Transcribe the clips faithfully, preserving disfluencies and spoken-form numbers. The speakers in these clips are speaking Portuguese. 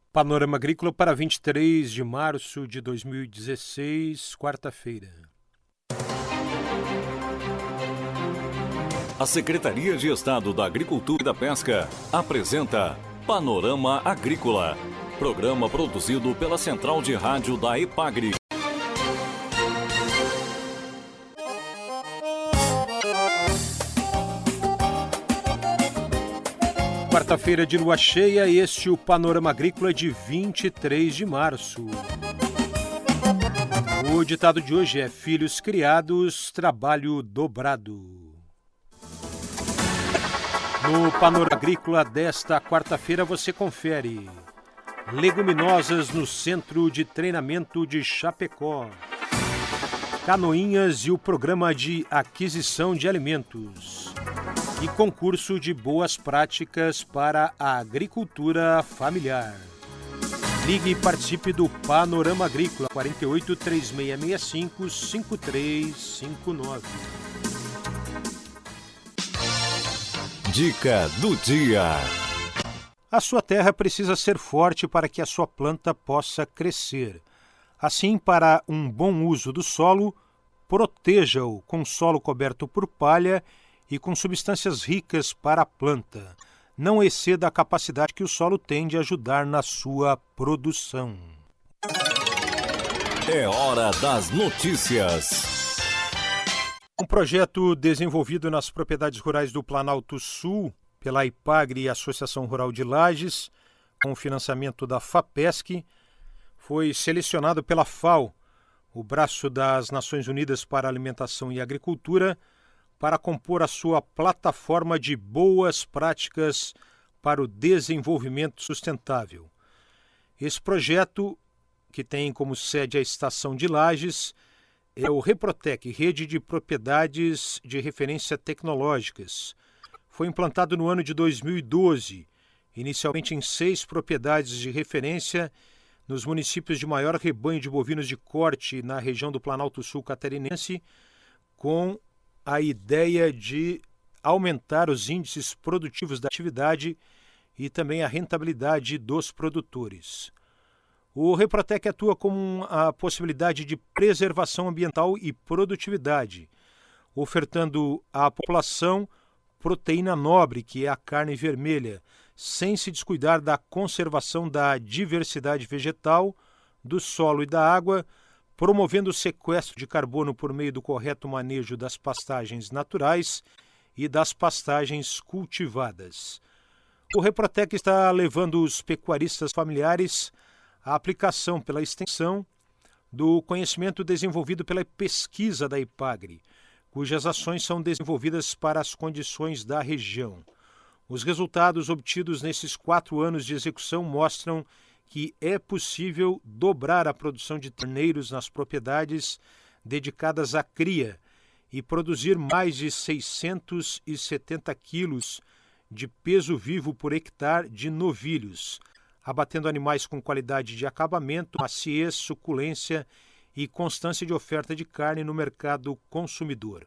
Panorama Agrícola para vinte e três de março de dois mil e dezesseis, quarta-feira. A Secretaria de Estado da Agricultura e da Pesca apresenta Panorama Agrícola, programa produzido pela Central de Rádio da EPAGRE. Quarta-feira de lua cheia, este é o Panorama Agrícola de vinte e três de março. O ditado de hoje é: filhos criados, trabalho dobrado. No Panorama Agrícola desta quarta-feira você confere: leguminosas no Centro de Treinamento de Chapecó, Canoinhas e o Programa de Aquisição de Alimentos, e concurso de boas práticas para a agricultura familiar. Ligue e participe do Panorama Agrícola quarenta e oito, três seis seis cinco, cinco três cinco nove. Dica do dia. A sua terra precisa ser forte para que a sua planta possa crescer. Assim, para um bom uso do solo, proteja-o com solo coberto por palha e com substâncias ricas para a planta. Não exceda a capacidade que o solo tem de ajudar na sua produção. É hora das notícias. Um projeto desenvolvido nas propriedades rurais do Planalto Sul pela EPAGRE e Associação Rural de Lages, com o financiamento da FAPESC, foi selecionado pela FAO, o braço das Nações Unidas para a Alimentação e Agricultura, para compor a sua plataforma de boas práticas para o desenvolvimento sustentável. Esse projeto, que tem como sede a Estação de Lages, é o Reprotec, Rede de Propriedades de Referência Tecnológicas. Foi implantado no ano de dois mil e doze, inicialmente em seis propriedades de referência nos municípios de maior rebanho de bovinos de corte na região do Planalto Sul catarinense, com a ideia de aumentar os índices produtivos da atividade e também a rentabilidade dos produtores. O Reprotec atua com a possibilidade de preservação ambiental e produtividade, ofertando à população proteína nobre, que é a carne vermelha, sem se descuidar da conservação da diversidade vegetal, do solo e da água, promovendo o sequestro de carbono por meio do correto manejo das pastagens naturais e das pastagens cultivadas. O Reprotec está levando os pecuaristas familiares à aplicação pela extensão do conhecimento desenvolvido pela pesquisa da EPAGRE, cujas ações são desenvolvidas para as condições da região. Os resultados obtidos nesses quatro anos de execução mostram que é possível dobrar a produção de terneiros nas propriedades dedicadas à cria e produzir mais de seiscentos e setenta quilos de peso vivo por hectare de novilhos, abatendo animais com qualidade de acabamento, maciez, suculência e constância de oferta de carne no mercado consumidor.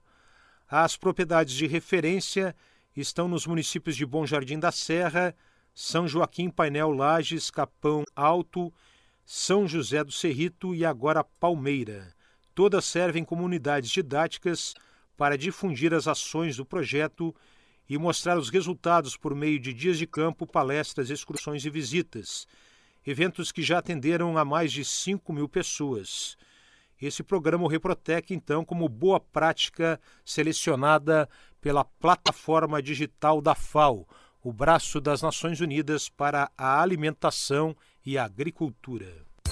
As propriedades de referência estão nos municípios de Bom Jardim da Serra, São Joaquim, Painel, Lages, Capão Alto, São José do Cerrito e agora Palmeira. Todas servem como unidades didáticas para difundir as ações do projeto e mostrar os resultados por meio de dias de campo, palestras, excursões e visitas, eventos que já atenderam a mais de cinco mil pessoas. Esse programa, o Reprotec, então, como boa prática selecionada pela plataforma digital da FAO, o braço das Nações Unidas para a Alimentação e a Agricultura.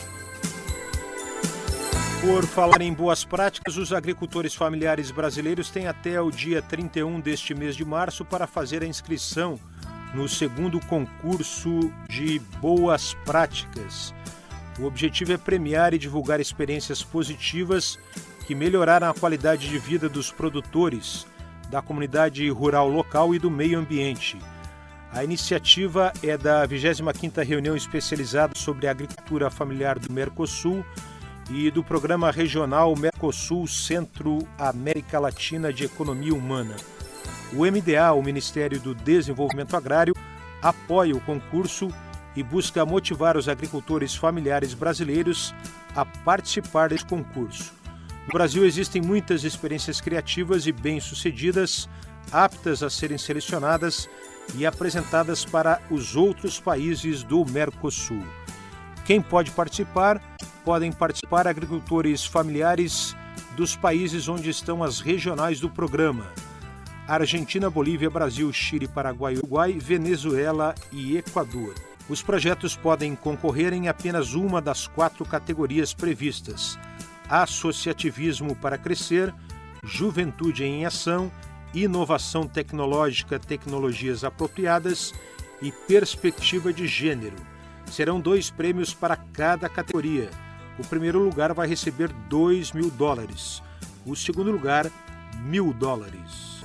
Por falar em boas práticas, os agricultores familiares brasileiros têm até o dia trinta e um deste mês de março para fazer a inscrição no segundo concurso de boas práticas. O objetivo é premiar e divulgar experiências positivas que melhoraram a qualidade de vida dos produtores, da comunidade rural local e do meio ambiente. A iniciativa é da vigésima quinta Reunião Especializada sobre a Agricultura Familiar do Mercosul e do Programa Regional Mercosul Centro-América Latina de Economia Humana. O M D A, o Ministério do Desenvolvimento Agrário, apoia o concurso e busca motivar os agricultores familiares brasileiros a participar desse concurso. No Brasil existem muitas experiências criativas e bem-sucedidas, aptas a serem selecionadas e apresentadas para os outros países do Mercosul. Quem pode participar? Podem participar agricultores familiares dos países onde estão as regionais do programa: Argentina, Bolívia, Brasil, Chile, Paraguai, Uruguai, Venezuela e Equador. Os projetos podem concorrer em apenas uma das quatro categorias previstas: Associativismo para Crescer, Juventude em Ação, Inovação Tecnológica, Tecnologias Apropriadas e Perspectiva de Gênero. Serão dois prêmios para cada categoria. O primeiro lugar vai receber dois mil dólares. O segundo lugar, mil dólares.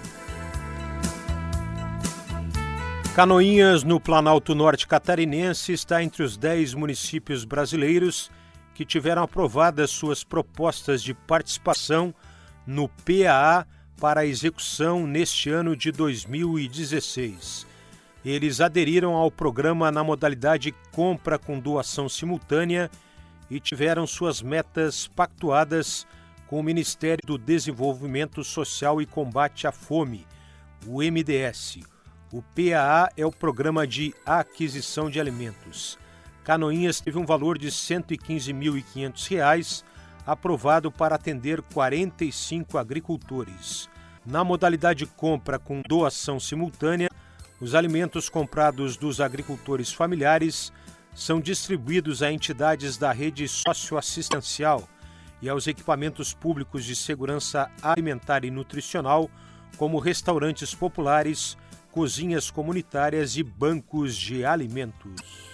Canoinhas, no Planalto Norte Catarinense, está entre os dez municípios brasileiros que tiveram aprovadas suas propostas de participação no P A A para a execução neste ano de dois mil e dezesseis. Eles aderiram ao programa na modalidade compra com doação simultânea e tiveram suas metas pactuadas com o Ministério do Desenvolvimento Social e Combate à Fome, o M D S. O P A A é o Programa de Aquisição de Alimentos. Canoinhas teve um valor de cento e quinze mil e quinhentos reais, aprovado para atender quarenta e cinco agricultores. Na modalidade compra com doação simultânea, os alimentos comprados dos agricultores familiares são distribuídos a entidades da rede socioassistencial e aos equipamentos públicos de segurança alimentar e nutricional, como restaurantes populares, cozinhas comunitárias e bancos de alimentos.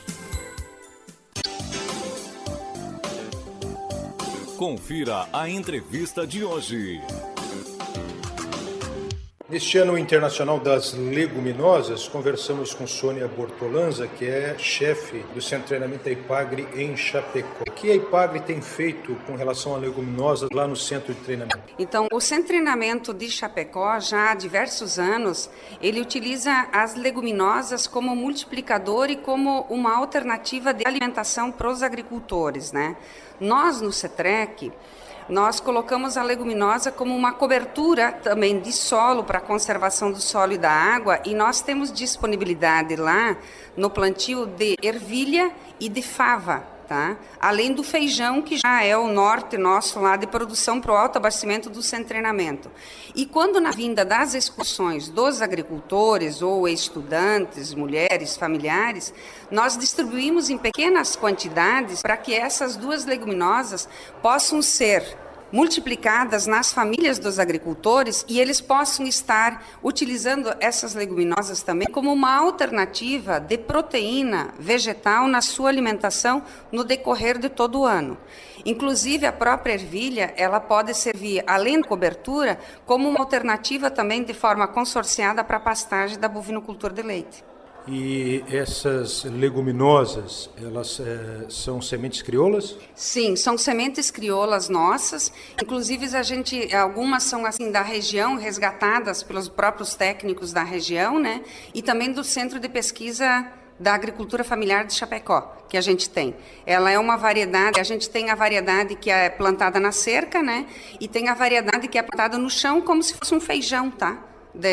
Confira a entrevista de hoje. Neste ano internacional das leguminosas, conversamos com Sônia Bortolanza, que é chefe do Centro de Treinamento da IPAGRE em Chapecó. O que a IPAGRE tem feito com relação a leguminosas lá no Centro de Treinamento? Então, o Centro de Treinamento de Chapecó, já há diversos anos, ele utiliza as leguminosas como multiplicador e como uma alternativa de alimentação para os agricultores, né? Nós, no CETREC, nós colocamos a leguminosa como uma cobertura também de solo para a conservação do solo e da água, e nós temos disponibilidade lá no plantio de ervilha e de fava, tá? Além do feijão, que já é o norte nosso lá de produção para o autoabastecimento do Centro de Treinamento. E quando na vinda das excursões dos agricultores ou estudantes, mulheres, familiares, nós distribuímos em pequenas quantidades para que essas duas leguminosas possam ser multiplicadas nas famílias dos agricultores e eles possam estar utilizando essas leguminosas também como uma alternativa de proteína vegetal na sua alimentação no decorrer de todo o ano. Inclusive, a própria ervilha, ela pode servir, além da cobertura, como uma alternativa também de forma consorciada para a pastagem da bovinocultura de leite. E essas leguminosas, elas é, são sementes crioulas? Sim, são sementes crioulas nossas. Inclusive, a gente, algumas são assim da região, resgatadas pelos próprios técnicos da região, né? E também do Centro de Pesquisa da Agricultura Familiar de Chapecó, que a gente tem. Ela é uma variedade, a gente tem a variedade que é plantada na cerca, né? E tem a variedade que é plantada no chão como se fosse um feijão, tá?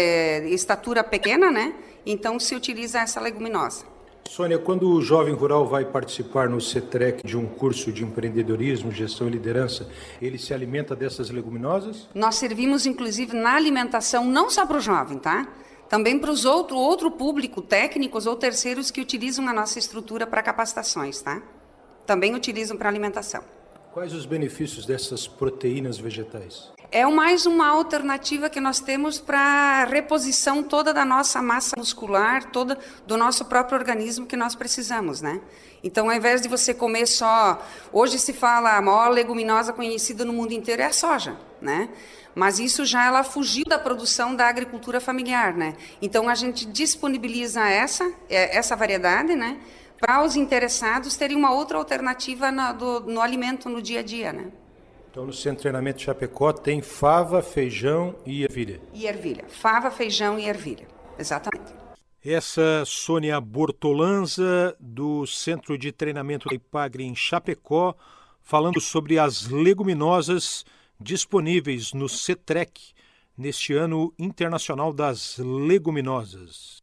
De estatura pequena, né? Então se utiliza essa leguminosa. Sônia, quando o jovem rural vai participar no CETREC de um curso de empreendedorismo, gestão e liderança, ele se alimenta dessas leguminosas? Nós servimos, inclusive, na alimentação, não só para o jovem, tá? Também para os outro, outro público, técnicos ou terceiros que utilizam a nossa estrutura para capacitações, tá? Também utilizam para alimentação. Quais os benefícios dessas proteínas vegetais? É mais uma alternativa que nós temos para a reposição toda da nossa massa muscular, toda do nosso próprio organismo que nós precisamos, né? Então, ao invés de você comer só... Hoje se fala, a maior leguminosa conhecida no mundo inteiro é a soja, né? Mas isso já ela fugiu da produção da agricultura familiar, né? Então, a gente disponibiliza essa, essa variedade, né? Para os interessados terem uma outra alternativa no, do, no alimento no dia a dia, né? Então, no Centro de Treinamento de Chapecó tem fava, feijão e ervilha. E ervilha. Fava, feijão e ervilha. Exatamente. Essa Sônia Bortolanza, do Centro de Treinamento da IPAGRE em Chapecó, falando sobre as leguminosas disponíveis no CETREC, neste Ano Internacional das Leguminosas.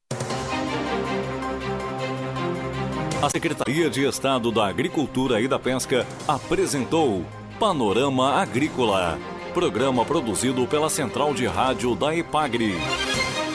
A Secretaria de Estado da Agricultura e da Pesca apresentou Panorama Agrícola, programa produzido pela Central de Rádio da IPAGRE.